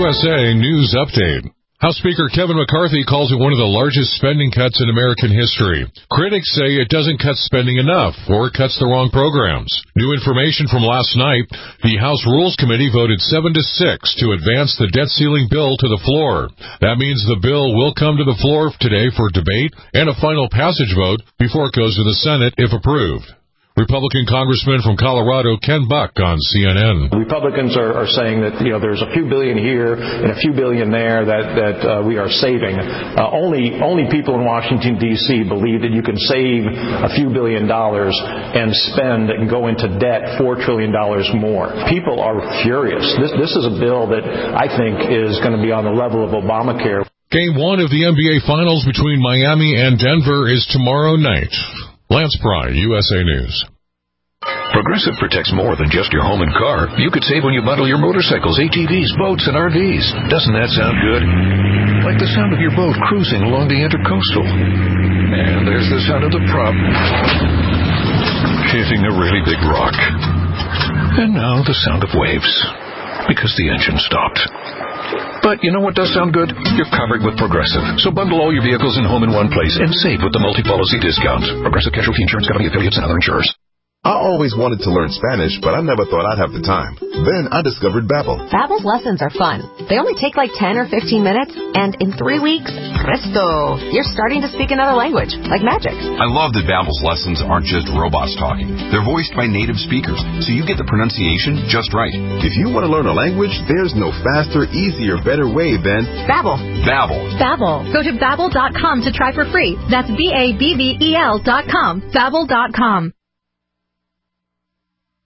USA News Update. House Speaker Kevin McCarthy calls it one of the largest spending cuts in American history. Critics say it doesn't cut spending enough, or it cuts the wrong programs. New information from last night, the House Rules Committee voted 7-6 to advance the debt ceiling bill to the floor. That means the bill will come to the floor today for debate and a final passage vote before it goes to the Senate if approved. Republican Congressman from Colorado, Ken Buck, on CNN. Republicans are saying that, there's a few billion here and a few billion there that we are saving. Only people in Washington, D.C. believe that you can save a few $billion and spend and go into debt $4 trillion more. People are furious. This is a bill that I think is going to be on the level of Obamacare. Game 1 of the NBA Finals between Miami and Denver is tomorrow night. Lance Pry, USA News. Progressive protects more than just your home and car. You could save when you bundle your motorcycles, ATVs, boats, and RVs. Doesn't that sound good? Like the sound of your boat cruising along the Intercoastal. And there's the sound of the prop hitting a really big rock. And now the sound of waves, because the engine stopped. But you know what does sound good? You're covered with Progressive. So bundle all your vehicles and home in one place and save with the multi-policy discounts. Progressive Casualty Insurance Company, affiliates, and other insurers. I always wanted to learn Spanish, but I never thought I'd have the time. Then I discovered Babbel. Babbel's lessons are fun. They only take like 10 or 15 minutes, and in 3 weeks, presto, you're starting to speak another language, like magic. I love that Babbel's lessons aren't just robots talking. They're voiced by native speakers, so you get the pronunciation just right. If you want to learn a language, there's no faster, easier, better way than Babbel. Babbel. Babbel. Go to Babbel.com to try for free. That's BABBEL.com. Babbel.com.